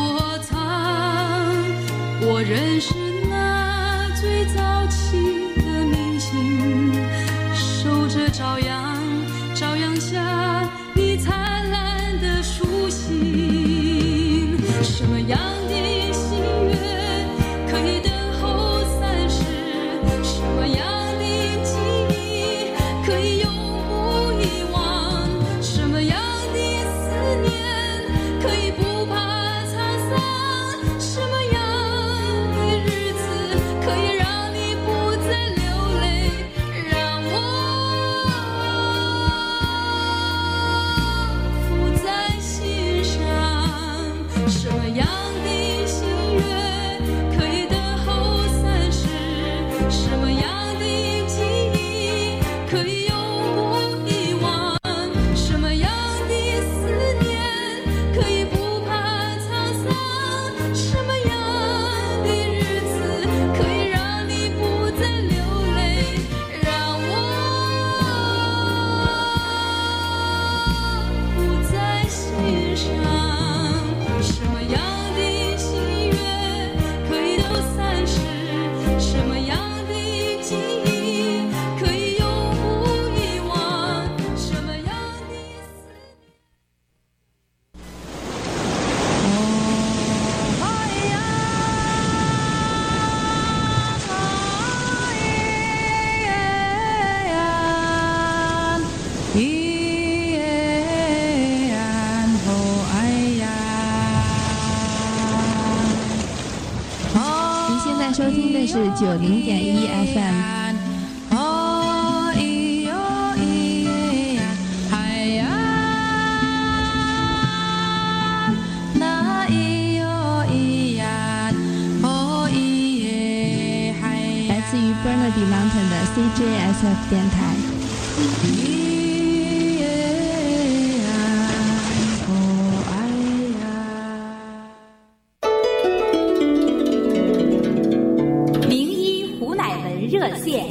躲藏。我认识那最早期的明星，守着朝阳，朝阳下你灿烂的书信。什么样的心愿可以等候30？什么样的记忆可以永不遗忘？什么样的思念可以不怕沧桑？什么样的日子可以让你不再流泪？让我浮在心上。什么样的心愿可以等候30？什么样的记忆可以永不遗忘？什么样的思念可以不怕沧桑？什么样的日子可以让你不再流泪？让我不在心上。什么样的心愿可以都30？什么样的记忆可以永不遗忘？什么样的思念？ 您现在收听的是90.1 FM。来自于 Burnaby Mountain 的 CJSF 电台。 名医胡乃文热线。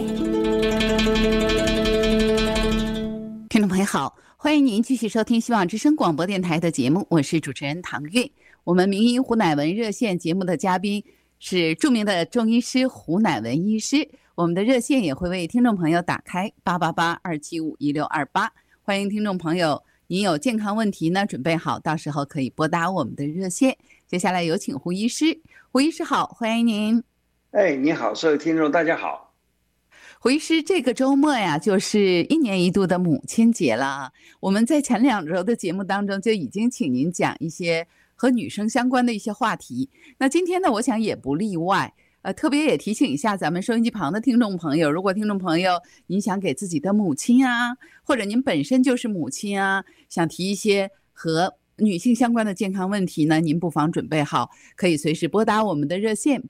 听众朋友好，欢迎您继续收听希望之声广播电台的节目，我是主持人唐韵。我们名医胡乃文热线节目的嘉宾是著名的中医师胡乃文医师，我们的热线也会为听众朋友打开888-275-1628，欢迎听众朋友，您有健康问题呢，准备好，到时候可以拨打我们的热线。接下来有请胡医师。胡医师好，欢迎您。 你好，所有听众大家好。 胡医师，这个周末呀，就是1年1度的母亲节了。我们在前2周的节目当中就已经请您讲一些和女生相关的一些话题。那今天呢，我想也不例外。特别也提醒一下咱们收音机旁的听众朋友，如果听众朋友您想给自己的母亲啊，或者您本身就是母亲啊，想提一些和女性相关的健康问题呢，您不妨准备好，可以随时拨打我们的热线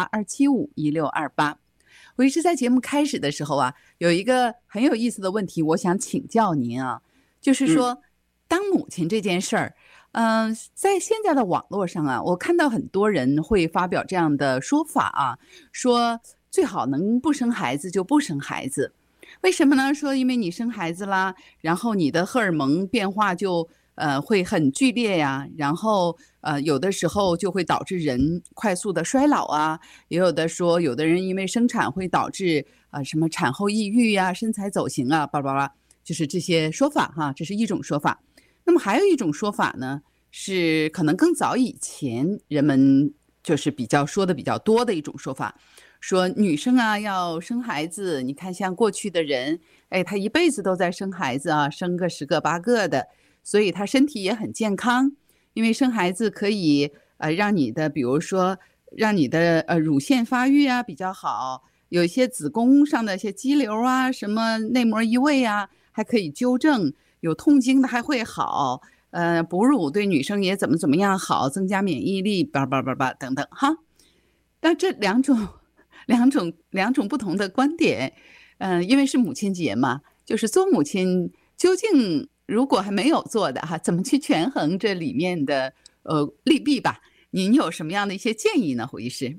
888-275-1628。胡医师在节目开始的时候啊，有一个很有意思的问题，我想请教您啊，就是说，当母亲这件事儿，在现在的网络上啊，我看到很多人会发表这样的说法啊，说最好能不生孩子就不生孩子。为什么呢？说因为你生孩子啦，然后你的荷尔蒙变化就会很剧烈呀，然后有的时候就会导致人快速的衰老啊，也有的说有的人因为生产会导致什么产后抑郁呀、身材走形啊，巴拉巴拉，就是这些说法哈，这是一种说法。那么还有一种说法呢，是可能更早以前人们就是说的比较多的一种说法，说女生啊要生孩子，你看像过去的人，她一辈子都在生孩子啊，生个10个8个的，所以她身体也很健康，因为生孩子可以让你的比如说让你的乳腺发育啊比较好，有一些子宫上的一些肌瘤啊，什么内膜移位啊，还可以纠正，有痛经的还会好，哺乳对女生也怎么样好，增加免疫力，叭叭叭叭等等哈。但这两种不同的观点，因为是母亲节嘛，就是做母亲究竟如果还没有做的哈，怎么去权衡这里面的利弊吧？您有什么样的一些建议呢，胡医师？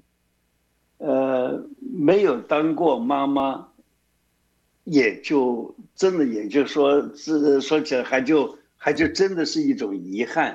没有当过妈妈，也就真的也就是说，说起来还就真的是一种遗憾。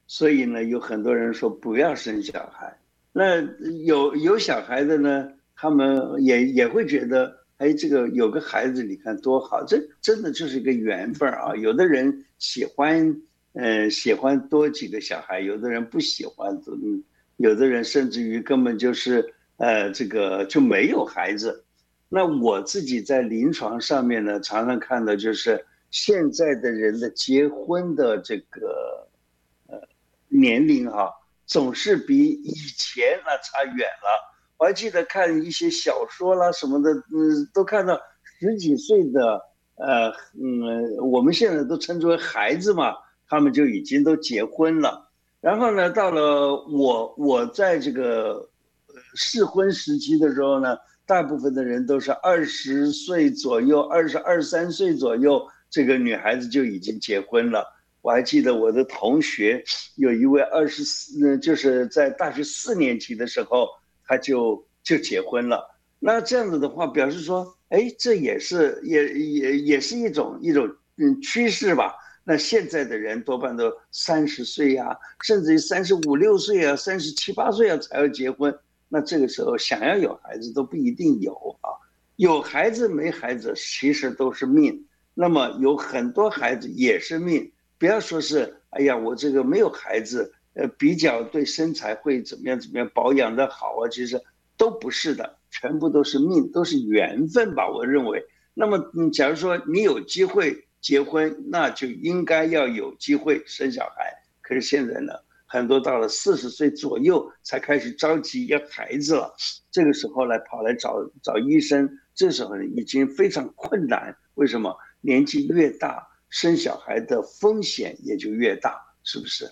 所以呢，有很多人说不要生小孩。那有小孩的呢，他们也会觉得，哎，这个有个孩子，你看多好，这真的就是一个缘分啊。有的人喜欢多几个小孩，有的人不喜欢，有的人甚至于根本就是这个就没有孩子。那我自己在临床上面呢，常常看到就是现在的人的结婚的这个年龄总是比以前差远了。我还记得看一些小说啦什么的，都看到10几岁的我们现在都称之为孩子嘛，他们就已经都结婚了。然后呢，到了我在这个适婚时期的时候呢，大部分的人都是20岁左右，22、23岁左右，这个女孩子就已经结婚了。我还记得我的同学有一位就是在大学4年级的时候，他就结婚了。那这样子的话，表示说，哎，这也是一种趋势吧。那现在的人多半都30岁啊，甚至于35、6岁啊，37、8岁啊才要结婚。那这个时候想要有孩子都不一定有啊。有孩子没孩子其实都是命。那么有很多孩子也是命。不要说是，哎呀，我这个没有孩子，比较对身材会怎么样保养的好啊，其实都不是的，全部都是命，都是缘分吧，我认为。那么假如说你有机会结婚，那就应该要有机会生小孩。可是现在呢，很多到了40岁左右才开始着急要孩子了，这个时候呢跑来找医生，这时候呢已经非常困难。为什么？年纪越大，生小孩的风险也就越大，是不是？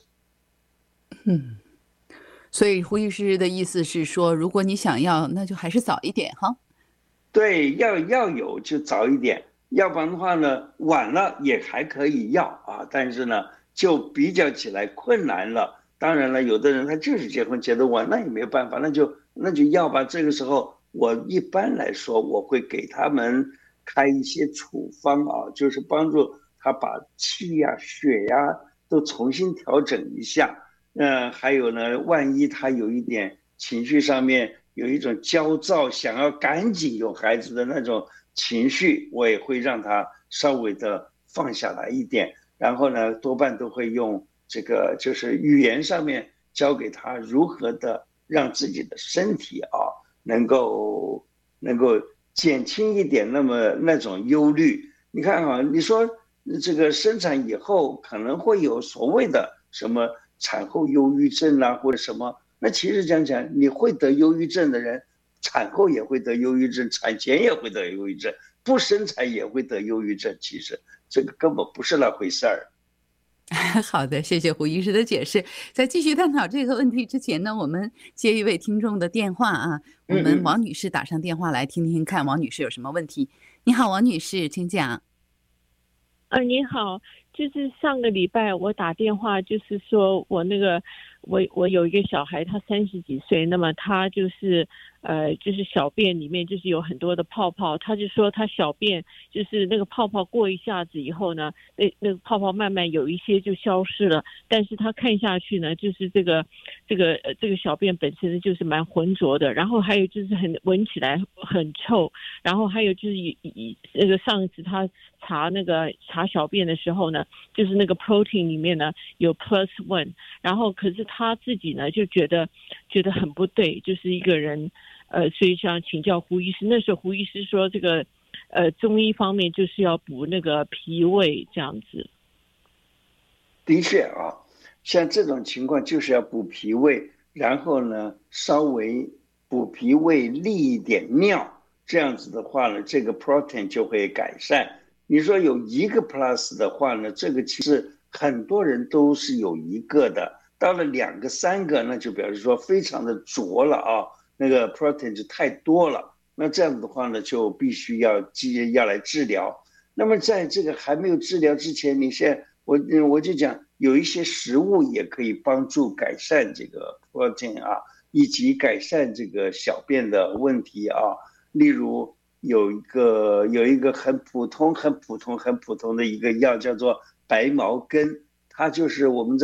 所以胡医师的意思是说，如果你想要，那就还是早一点哈。 对，要有就早一点，要不然的话呢，晚了也还可以要啊，但是呢，就比较起来困难了。当然了，有的人他就是结婚结得晚，那也没有办法，那就要吧。这个时候，我一般来说，我会给他们开一些处方啊，就是帮助他把气呀、血呀都重新调整一下。还有呢，万一他有一点情绪上面有一种焦躁，想要赶紧有孩子的那种情绪，我也会让他稍微的放下来一点。然后呢，多半都会用这个就是语言上面教给他如何的让自己的身体能够减轻一点那种忧虑。你看你说这个生产以后可能会有所谓的什么产后忧郁症啊，或者什么，那其实讲你会得忧郁症的人，产后也会得忧郁症，产前也会得忧郁症，不生产也会得忧郁症，其实这个根本不是那回事儿。 好的，谢谢胡医师的解释。在继续探讨这个问题之前呢，我们接一位听众的电话啊，我们王女士打上电话来听听看，王女士有什么问题？你好，王女士，请讲。 你好，就是上个礼拜我打电话，就是说我我有一个小孩，他30几岁，那么他就是小便里面就是有很多的泡泡，他就说他小便就是那个泡泡过一下子以后呢，那个泡泡慢慢有一些就消失了，但是他看下去呢，就是这个小便本身就是蛮浑浊的，然后还有就是闻起来很臭，然后还有就是那个上一次他查小便的时候呢，就是那个 protein 里面呢有 +1， 然后可是他自己呢就觉得很不对，就是一个人所以想请教胡医师。那时候胡医师说这个中医方面就是要补那个脾胃这样子。 的确像这种情况就是要补脾胃，然后呢稍微补脾胃利一点尿，这样子的话呢，这个 protein 就会改善。你说有1个 plus 的话呢，这个其实很多人都是有1个的，到了2个、3个，那就表示说非常的浊了那个 protein 就太多了。那这样子的话呢，就必须要来治疗。那么在这个还没有治疗之前，你现在我就讲有一些食物也可以帮助改善这个 protein 以及改善这个小便的问题例如有一个很普通的一个药叫做白茅根，它就是我们在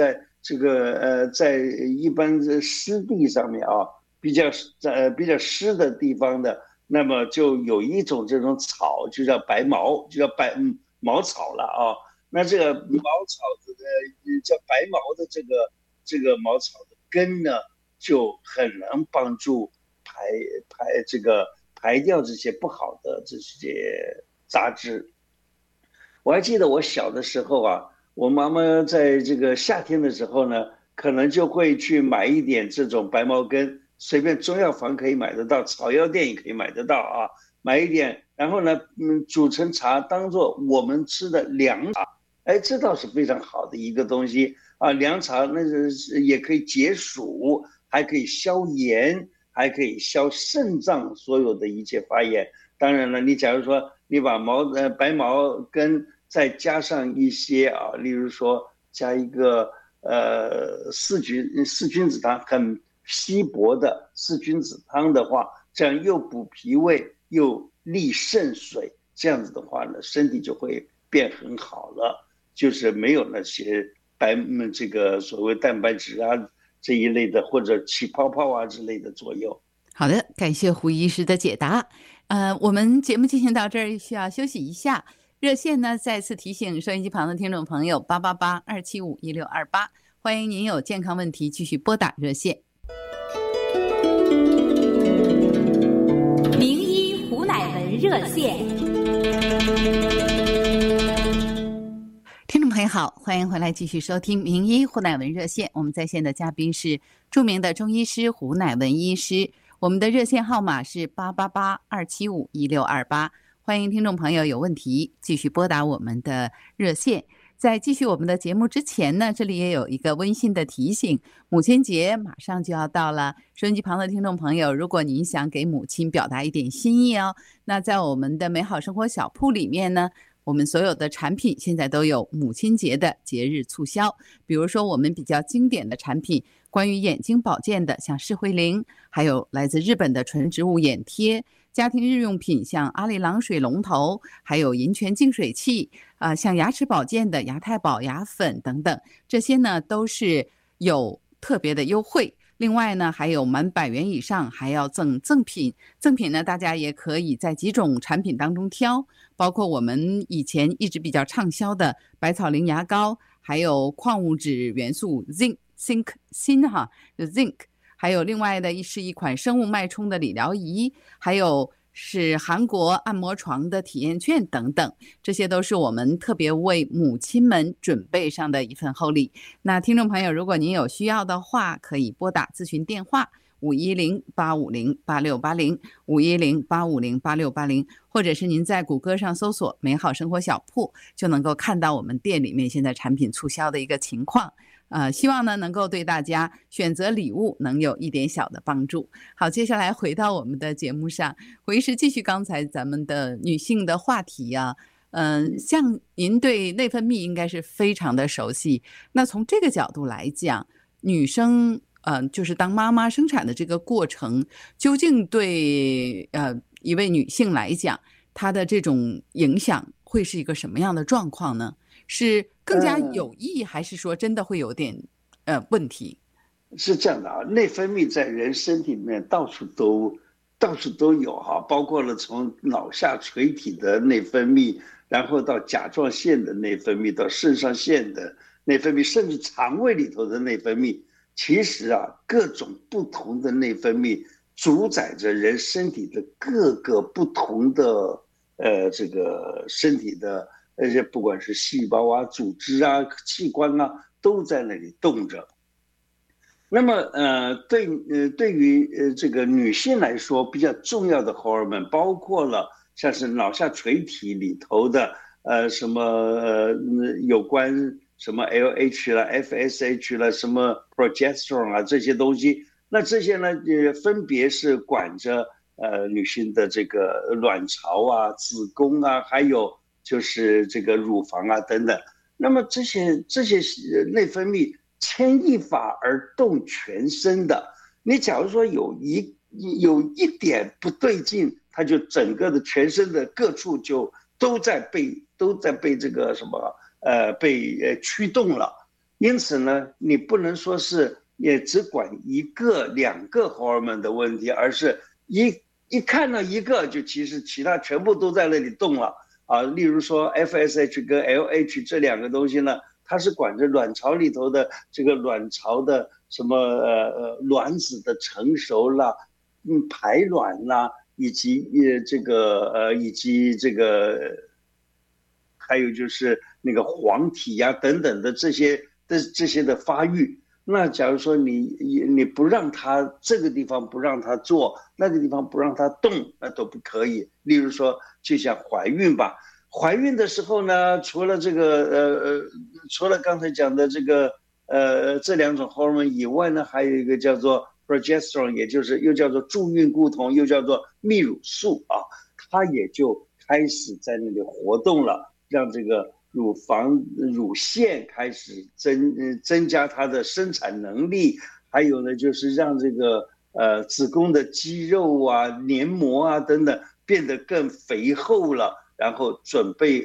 在一般的湿地上面啊，比较湿的地方的，那么就有一种这种草，就叫白毛，就叫毛草了啊。那这个毛草的叫白毛的这个毛草的根呢，就很能帮助排掉这些不好的这些杂质。我还记得我小的时候啊，我妈妈在这个夏天的时候呢，可能就会去买一点这种白毛根，随便中药房可以买得到，草药店也可以买得到啊，买一点，然后呢，煮成茶，当做我们吃的凉茶。哎，这倒是非常好的一个东西啊，凉茶那是也可以解暑，还可以消炎，还可以消肾脏所有的一切发炎。当然了，你假如说你把白毛根再加上一些啊，例如说加一个四君子汤，很稀薄的四君子汤的话，这样又补脾胃又利肾水，这样子的话呢，身体就会变很好了，就是没有那些这个所谓蛋白质啊这一类的，或者起泡泡啊之类的作用。 好的，感谢胡医师的解答。我们节目进行到这儿需要休息一下。热线呢，再次提醒收音机旁的听众朋友，888-275-1628，欢迎您有健康问题继续拨打热线。 名医胡乃文热线。 听众朋友好，欢迎回来继续收听名医胡乃文热线。我们在线的嘉宾是著名的中医师胡乃文医师，我们的热线号码是888-275-1628，欢迎听众朋友有问题继续拨打我们的热线。在继续我们的节目之前呢，这里也有一个温馨的提醒，母亲节马上就要到了，收音机旁的听众朋友，如果您想给母亲表达一点心意哦，那在我们的美好生活小铺里面呢，我们所有的产品现在都有母亲节的节日促销，比如说我们比较经典的产品，关于眼睛保健的，像视慧灵，还有来自日本的纯植物眼贴，家庭日用品像阿里郎水龙头，还有银泉净水器像牙齿保健的牙太保牙粉等等，这些呢都是有特别的优惠。另外呢，还有满100元以上还要赠品，赠品呢大家也可以在几种产品当中挑，包括我们以前一直比较畅销的百草灵牙膏，还有矿物质元素 zinc， 还有另外的是一款生物脉冲的理疗仪，还有是韩国按摩床的体验券等等，这些都是我们特别为母亲们准备上的一份厚礼。那听众朋友，如果您有需要的话，可以拨打咨询电话510-850-8680 510-850-8680，或者是您在谷歌上搜索美好生活小铺，就能够看到我们店里面现在产品促销的一个情况。希望呢能够对大家选择礼物能有一点小的帮助。好，接下来回到我们的节目上，胡医师继续刚才咱们的女性的话题啊。像您对内分泌应该是非常的熟悉，那从这个角度来讲，女生就是当妈妈生产的这个过程，究竟对一位女性来讲，她的这种影响会是一个什么样的状况呢？是更加有益，还是说真的会有点问题？ 是这样的啊，内分泌在人身体里面到处都有哈，包括了从脑下垂体的内分泌，然后到甲状腺的内分泌，到肾上腺的内分泌，甚至肠胃里头的内分泌。其实啊，各种不同的内分泌主宰着人身体的各个不同的这个身体的不管是细胞啊、组织啊、器官啊，都在那里动着。那么对于这个女性来说，比较重要的荷尔蒙包括了像是脑下垂体里头的什么有关什么 LH 啦、FSH 啦、什么 progesterone 啊这些东西，那这些呢分别是管着女性的这个卵巢啊、子宫啊，还有就是这个乳房啊等等。那么这些内分泌牵一发而动全身的，你假如说有一点不对劲，它就整个的全身的各处就都在被这个什么被驱动了。 因此呢，你不能说是也只管一个两个荷尔蒙的问题，而是一看到一个，就其实其他全部都在那里动了啊。例如说 FSH 跟 LH 这两个东西呢，它是管着卵巢里头的这个卵巢的什么卵子的成熟啦，排卵啦，以及这个还有就是那个黄体呀等等的这些的发育。那假如说你不让它这个地方不让它做，那个地方不让它动，那都不可以。例如说，就像怀孕吧，怀孕的时候呢，除了这个除了刚才讲的这个这两种荷尔蒙以外呢，还有一个叫做 progesterone， 也就是又叫做助孕固酮，又叫做泌乳素啊，它也就开始在那里活动了，让这个乳腺开始增加它的生产能力，还有呢就是让这个子宫的肌肉啊、黏膜啊等等变得更肥厚了，然后准备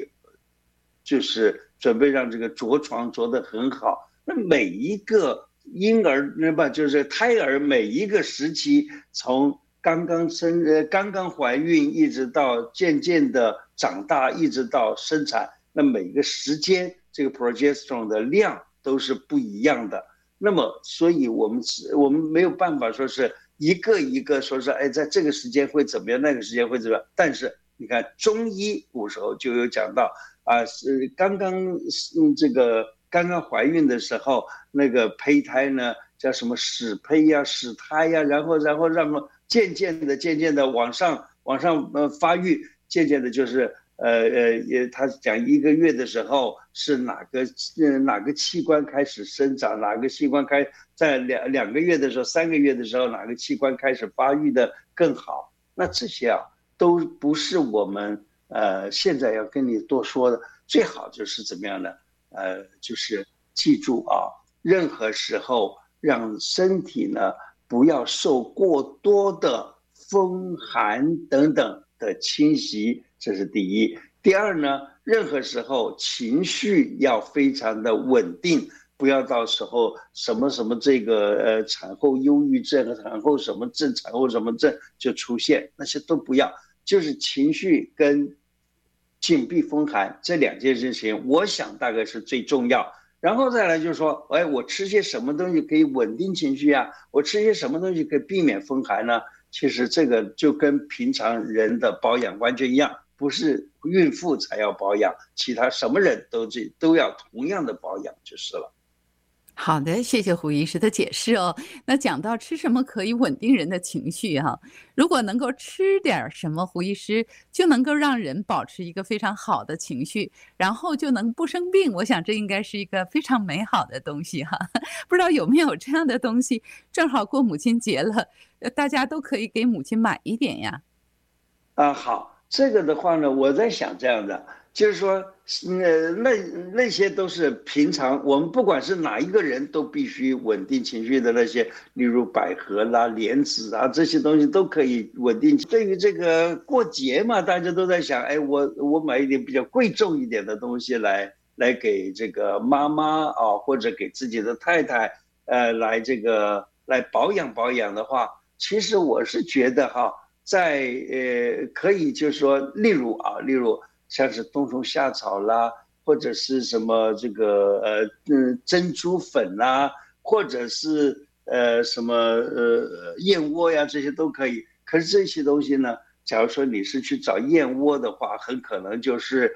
让这个着床着得很好。那每一个婴儿就是胎儿每一个时期，从刚刚怀孕一直到渐渐的长大，一直到生产，那每个时间这个 progesterone 的量都是不一样的。那么所以我们没有办法说是一个一个说是在这个时间会怎么样，那个时间会怎么样。但是你看中医古时候就有讲到啊，是刚刚怀孕的时候，那个胚胎呢叫什么始胚呀、始胎呀，然后让渐渐的往上发育，渐渐的就是他讲1个月的时候是哪个器官开始生长，哪个器官在2个月的时候、3个月的时候哪个器官开始发育的更好。那这些啊都不是我们现在要跟你多说的，最好就是怎么样呢？就是记住啊，任何时候让身体呢不要受过多的风寒等等的侵袭，这是第一。第二呢，任何时候情绪要非常的稳定，不要到时候什么这个产后忧郁症、产后什么症、产后什么症就出现，那些都不要，就是情绪跟紧闭风寒这2件事情，我想大概是最重要。然后再来就是说，我吃些什么东西可以稳定情绪啊？我吃些什么东西可以避免风寒呢？其实这个就跟平常人的保养完全一样，不是孕妇才要保养，其他什么人都要同样的保养就是了。 好的，谢谢胡医师的解释哦。那讲到吃什么可以稳定人的情绪哈，如果能够吃点什么，胡医师就能够让人保持一个非常好的情绪，然后就能不生病。我想这应该是一个非常美好的东西哈。不知道有没有这样的东西，正好过母亲节了，大家都可以给母亲买一点呀。 好，这个的话呢，我在想这样的。就是说，那些都是平常我们不管是哪一个人都必须稳定情绪的那些，例如百合啦、莲子啊这些东西都可以稳定。对于这个过节嘛，大家都在想，我买一点比较贵重一点的东西来给这个妈妈啊，或者给自己的太太，来保养的话，其实我是觉得哈，在可以就是说，例如像是冬虫夏草啦，或者是什么这个珍珠粉啦，或者是什么燕窝呀，这些都可以。可是这些东西呢，假如说你是去找燕窝的话，很可能就是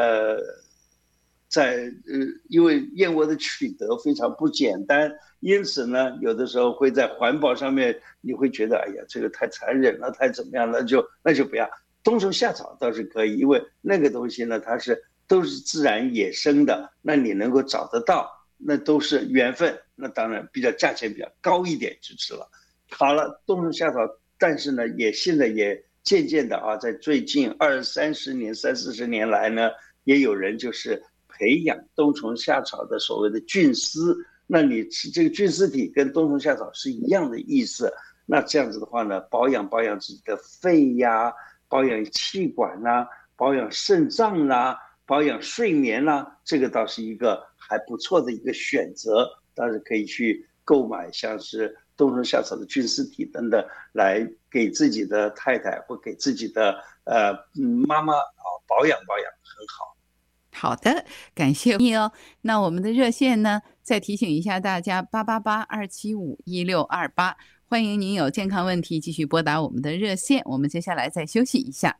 因为燕窝的取得非常不简单，因此呢，有的时候会在环保上面，你会觉得这个太残忍了，太怎么样了，那就不要。冬虫夏草倒是可以，因为那个东西呢，都是自然野生的，那你能够找得到，那都是缘分，那当然价钱比较高一点就吃了。好了，冬虫夏草，但是呢，现在也渐渐的在最近30-40年来呢，也有人就是培养冬虫夏草的所谓的菌丝，那你吃这个菌丝体跟冬虫夏草是一样的意思，那这样子的话呢，保养自己的肺呀。保养气管啦，保养肾脏啦，保养睡眠啦，这个倒是一个还不错的一个选择。当然可以去购买像是冬虫夏草的菌丝体等等，来给自己的太太或给自己的妈妈保养保养，很好。 好的，感谢你哦。那我们的热线呢，再提醒一下大家，888-275-1628，欢迎您有健康问题继续拨打我们的热线。我们接下来再休息一下。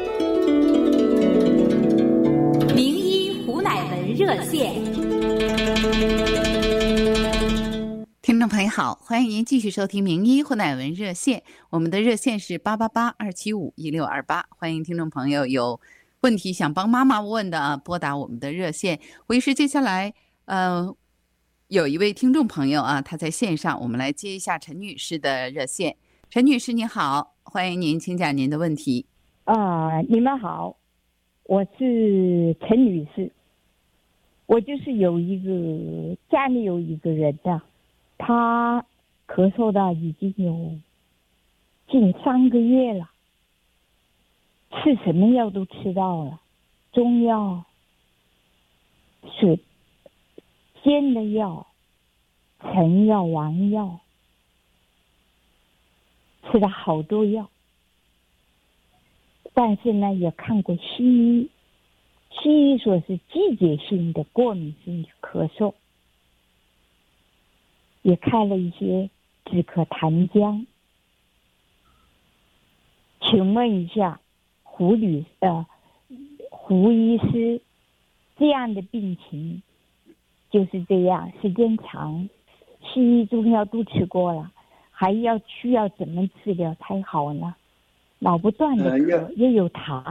名医胡乃文热线。 听众朋友好，欢迎您继续收听名医胡乃文热线，我们的热线是888-275-1628，欢迎听众朋友有问题想帮妈妈问的拨打我们的热线。胡医师，接下来有一位听众朋友他在线上，我们来接一下陈女士的热线。陈女士你好，欢迎您，请讲您的问题。 你们好，我是陈女士，我就是家里有一个人他咳嗽的已经有近3个月了，吃什么药都吃到了，中药、煎的药、陈药、丸药，吃了好多药。但是呢，也看过西医，西医说是季节性的过敏性咳嗽，也开了一些止咳痰浆。请问一下胡医师，这样的病情就是这样，时间长，西医中药都吃过了，还需要怎么治疗才好呢？老不断的咳，也有痰。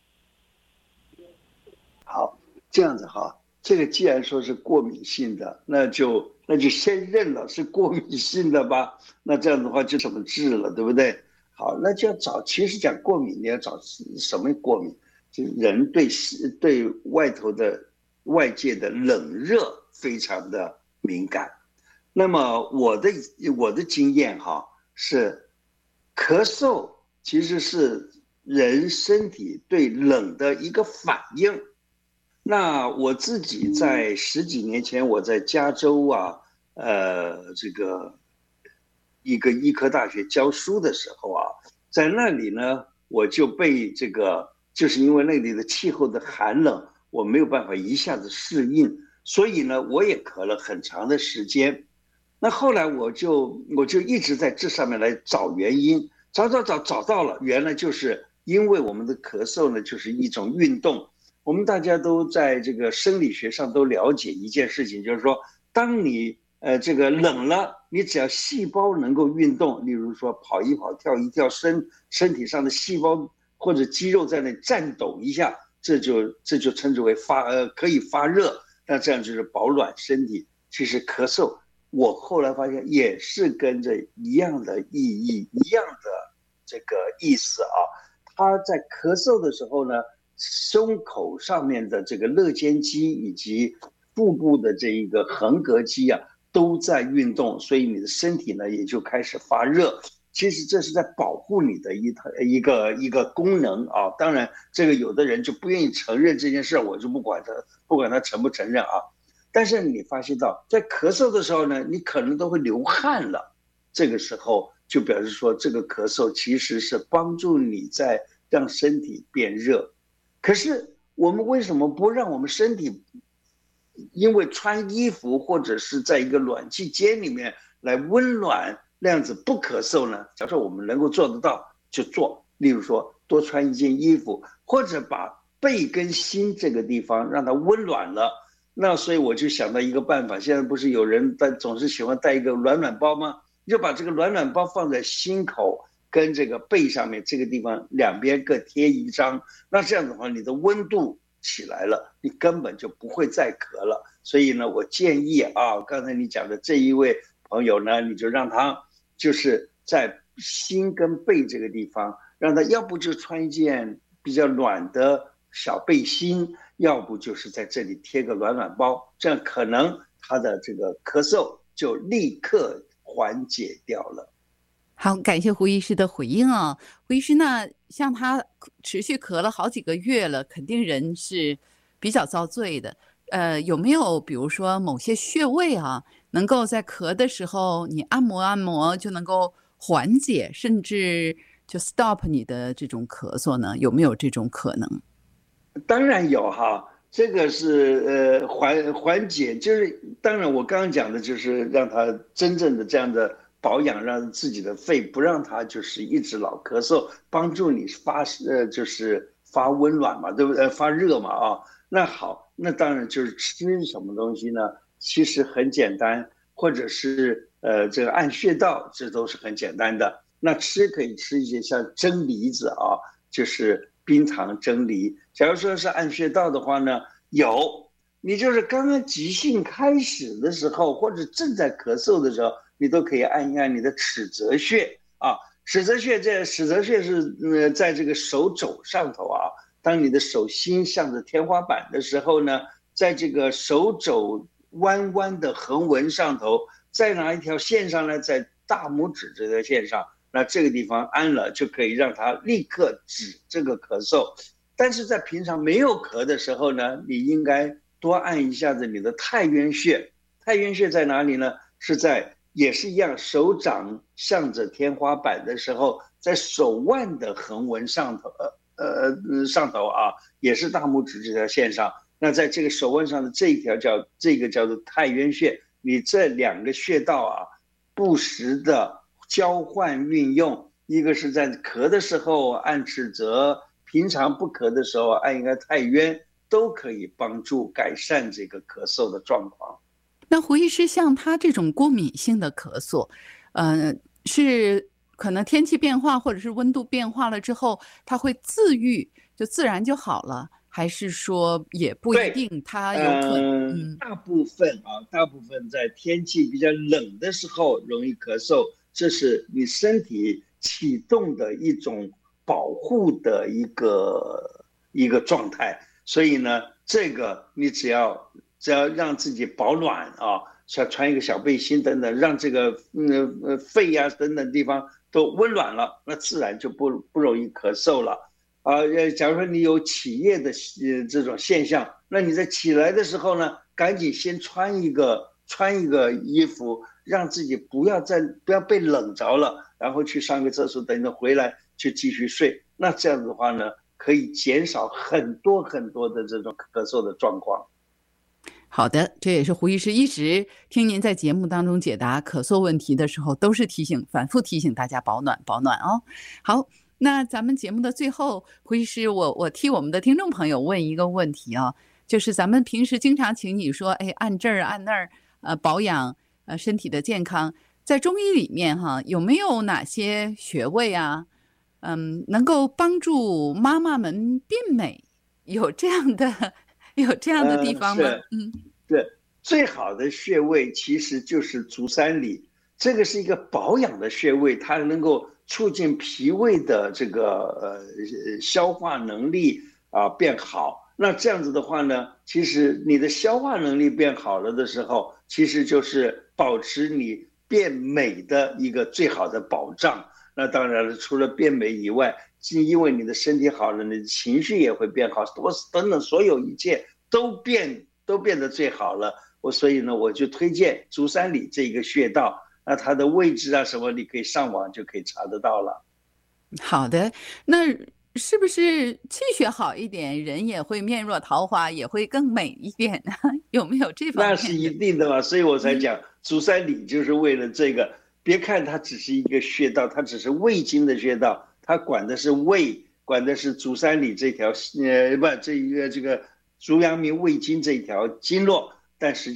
好，这样子哈，这个既然说是过敏性的，那就先认了是过敏性的吧。那这样的话就怎么治了，对不对？好，那就要找，其实讲过敏，你要找什么过敏？就是人对外界的冷热非常的敏感。那么我的经验是，咳嗽其实是人身体对冷的一个反应。那我自己在10几年前，我在加州这个一个医科大学教书的时候在那里呢，我就被就是因为那里的气候的寒冷，我没有办法一下子适应，所以呢，我也咳了很长的时间。那后来我就一直在这上面来找原因，找到了，原来就是因为我们的咳嗽呢，就是一种运动。我们大家都在这个生理学上都了解一件事情，就是说，当你这个冷了，你只要细胞能够运动，例如说跑一跑、跳一跳，身体上的细胞或者肌肉在那颤抖一下，这就称之为可以发热，那这样就是保暖身体。其实咳嗽，我后来发现也是跟着一样的意义，一样的这个意思他在咳嗽的时候呢，胸口上面的这个肋间肌以及腹部的这一个横膈肌都在运动，所以你的身体呢也就开始发热。其实这是在保护你的一个功能当然这个有的人就不愿意承认这件事，我就不管他承不承认但是你发现到在咳嗽的时候呢，你可能都会流汗了，这个时候就表示说这个咳嗽其实是帮助你在让身体变热。可是我们为什么不让我们身体因为穿衣服或者是在一个暖气间里面来温暖，那样子不咳嗽呢？假设我们能够做得到就做，例如说多穿一件衣服，或者把背跟心这个地方让它温暖了。那所以我就想到一个办法，现在不是有人总是喜欢带一个暖包吗？你就把这个暖包放在心口跟这个背上面这个地方两边各贴一张，那这样的话你的温度起来了，你根本就不会再咳了。所以呢，我建议刚才你讲的这一位朋友呢，你就让他就是在心跟背这个地方，让他要不就穿一件比较暖的小背心，要不就是在这里贴个暖包，这样可能他的这个咳嗽就立刻缓解掉了。 好，感谢胡医师的回应胡医师呢，像他持续咳了好几个月了，肯定人是比较遭罪的。 有没有比如说某些穴位啊，能够在咳的时候你按摩按摩就能够缓解，甚至就 stop 你的这种咳嗽呢？有没有这种可能？ 当然有哈，这个是缓解，就是当然我刚刚讲的就是让他真正的这样的保养，让自己的肺不让他就是一直老咳嗽，帮助你就是发温暖嘛，对不对？发热嘛啊。那好，那当然就是吃什么东西呢？其实很简单，或者是这个按穴道，这都是很简单的。那吃可以吃一些像蒸梨子啊，就是冰糖蒸梨。假如说是按穴道的话呢，你就是刚刚急性开始的时候，或者正在咳嗽的时候，你都可以按一按你的尺泽穴啊。尺泽穴是在这个手肘上头啊。当你的手心向着天花板的时候呢，在这个手肘弯弯的横纹上头，再拿一条线上来，在大拇指这条线上，那这个地方按了就可以让它立刻止这个咳嗽。但是在平常没有咳的时候呢，你应该多按一下子你的太渊穴。太渊穴在哪里呢？也是一样，手掌向着天花板的时候，在手腕的横纹上头啊，也是大拇指这条线上。那在这个手腕上的这个叫做太渊穴。你这两个穴道啊，不时的交换运用，一个是在咳的时候按尺泽，平常不咳的时候按一个太渊，都可以帮助改善这个咳嗽的状况。 那胡医师，像他这种过敏性的咳嗽，是可能天气变化或者是温度变化了之后，它会自愈，就自然就好了，还是说也不一定？它有可能， 大部分在天气比较冷的时候容易咳嗽，这是你身体启动的一种保护的一个状态。所以呢，这个你只要让自己保暖啊，像穿一个小背心等等，让这个肺啊等等地方都温暖了，那自然就不容易咳嗽了啊。假如说你有起夜的这种现象，那你在起来的时候呢，赶紧先穿一个衣服，让自己不要被冷着了，然后去上个厕所，等着回来就继续睡。那这样子的话呢，可以减少很多很多的这种咳嗽的状况。 好的，这也是胡医师一直听您在节目当中解答咳嗽问题的时候，都是反复提醒大家保暖哦。好，那咱们节目的最后，胡医师，我替我们的听众朋友问一个问题啊，就是咱们平时经常请你说，按这儿按那儿，保养身体的健康，在中医里面哈，有没有哪些穴位啊，能够帮助妈妈们变美？有这样的地方吗？ 对，最好的穴位其实就是足三里，这个是一个保养的穴位，它能够促进脾胃的这个消化能力啊变好。那这样子的话呢，其实你的消化能力变好了的时候，其实就是保持你变美的一个最好的保障。那当然了，除了变美以外，因为你的身体好了，你的情绪也会变好，等等，所有一切都变得最好了。所以呢，我就推荐足三里这个穴道，那它的位置啊什么，你可以上网就可以查得到了。 好的，那是不是气血好一点，人也会面若桃花，也会更美一点呢？有没有这方面？ 那是一定的嘛，所以我才讲足三里就是为了这个。别看它只是一个穴道，它只是胃经的穴道，它管的是胃，管的是足三里这条这个足阳明胃经这条经络，但实际